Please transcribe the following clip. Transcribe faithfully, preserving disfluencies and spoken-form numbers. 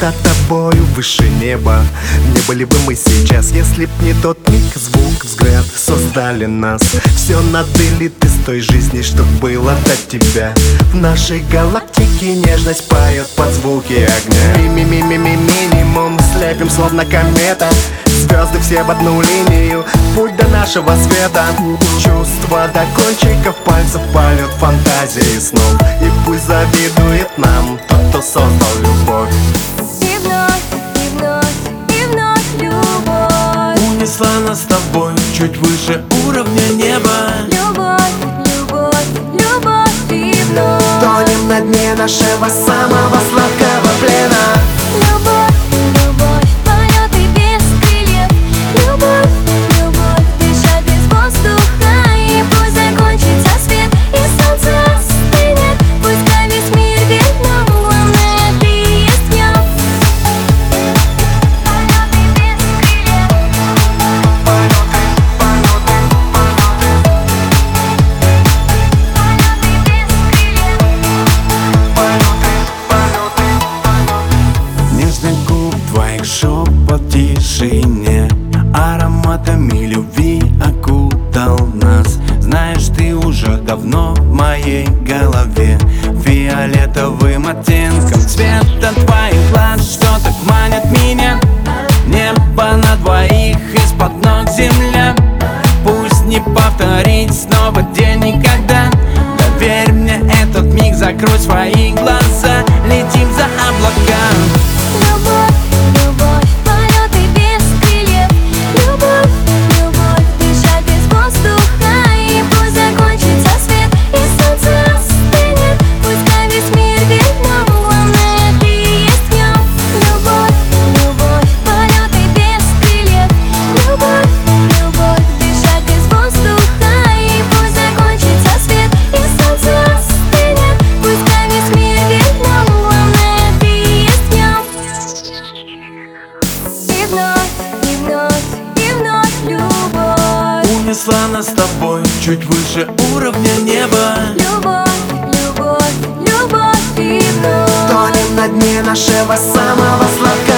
над тобою выше неба. Не были бы мы сейчас, если б не тот миг, звук, взгляд создали нас. Все на делиты с той жизни, что было до тебя. В нашей галактике нежность поет под звуки огня. Ми-ми-ми-ми-ми-минимум слепим, словно комета. Звезды все в одну линию, путь до нашего света. Чувства до кончиков пальцев полет фантазии снов. И пусть завидует нам тот, кто создал любовь. И вновь, и вновь, и вновь любовь унесла нас с тобой чуть выше уровня неба. Любовь, любовь, любовь и вновь Тонем на дне нашего самого сладкого плена. Любовь, любовь, полеты без крыльев. Любовь, любовь, дышать без воздуха. И пусть закончится свет, и солнце остынет. Пускай весь мир верит нам, главное ты есть в нем. Полеты без крыльев. Полеты, полеты, полеты. Полеты без крыльев. Нежный губ твоих шепот в тишине ароматами любви окутал нас. Знаешь, ты уже давно в моей голове. Фиолетовым оттенком цвета твоих глаз, что так манит меня. Небо на двоих, из-под ног земля. Пусть не повторить снова день никогда. Доверь мне этот миг, закрой свои глаза. Летим за облака. Любовь, любовь, полеты без крыльев. Любовь, любовь, дышать без воздуха. И пусть закончится свет, и солнце остынет. Пускай весь мир верит нам, главное ты есть в нем. Любовь, любовь, полеты без крыльев. Любовь, любовь, дышать без воздуха. И пусть закончится свет, и солнце остынет. Пускай весь мир верит нам, главное ты есть в нем. И вновь, и вновь, и вновь любовь. Унесла нас с тобой чуть выше уровня неба. Любовь, любовь, любовь и вновь Тонем на дне нашего самого сладкого